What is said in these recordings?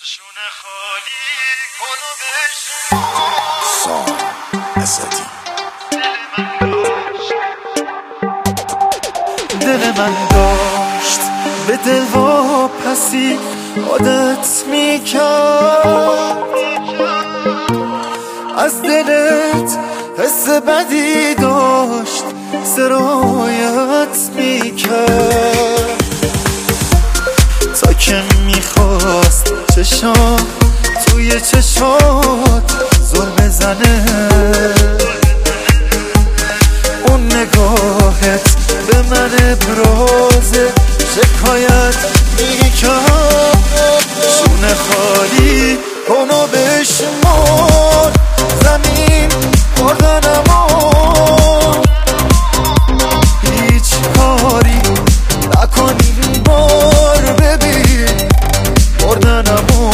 شونه خالی کن و بشمار سام اسدی. دل من داشت به دل واپسی عادت میکرد، از دلت حس بدی داشت سرایت میکرد، تا که میخواست چشام توی چشات ظلم زنه. اون نگاهت به من ابراز شکایت میکرد. شونه خالی کن و بشمار زمین خوردنمو، هیچ کاری نکن این بار ببین بردنمو.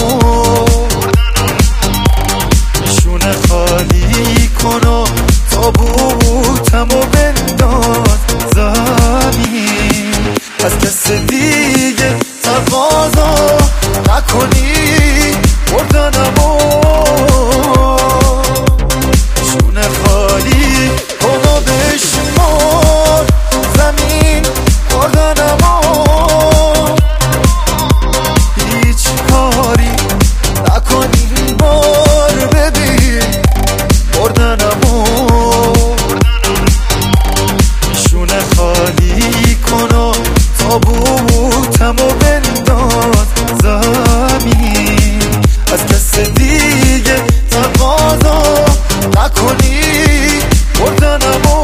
شونه خالی کن و تابوتمو بنداز زمین، از کس دیگه تقاضا نکنی بردنمو. شونه خالی کن و بشمار زمین خوردنمو، هیچ کاری نکنی این بار ببین بردنمو. شونه خالی کن و تابوتمو بنداز زمین، از کس دیگه تقاضا نکنی بردنمو.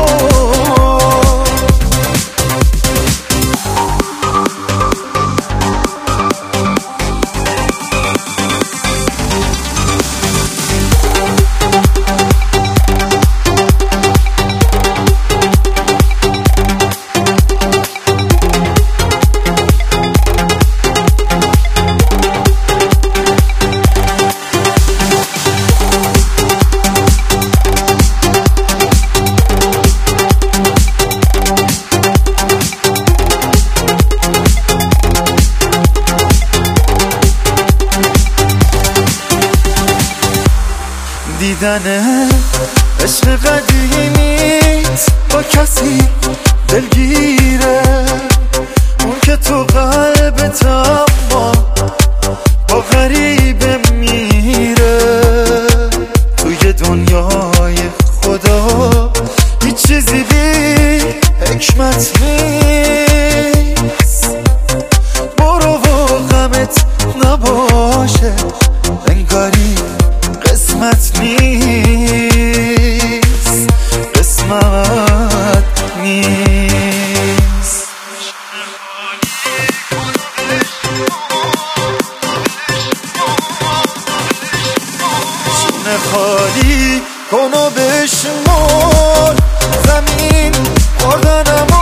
دیدن عشق قدیمیت با کسی دلگیره، اون که تو قلبت اما با غریبه میره. توی دنیای خدا هیچ چیزی بی حکمت نیست. برو و غمت نباشه انگاری قسمت نیست، قسمت نیست. شونه خالی کن و بشمار زمین خوردنمو،